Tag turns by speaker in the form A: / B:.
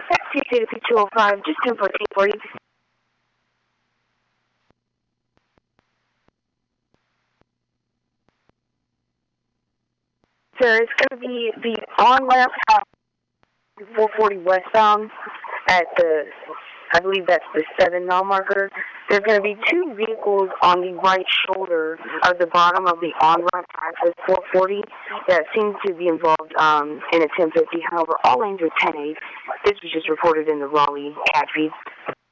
A: TC to P205, just 1014 for you. Sir, it's going to be the on-ramp 440 westbound at the, I believe that's the 7-mile marker. There's going to be two vehicles on the right shoulder of the bottom of the on-ramp access 440 that seem to be involved in a 1050. However, all lanes are 10-8. This was just reported in the Raleigh cat feed.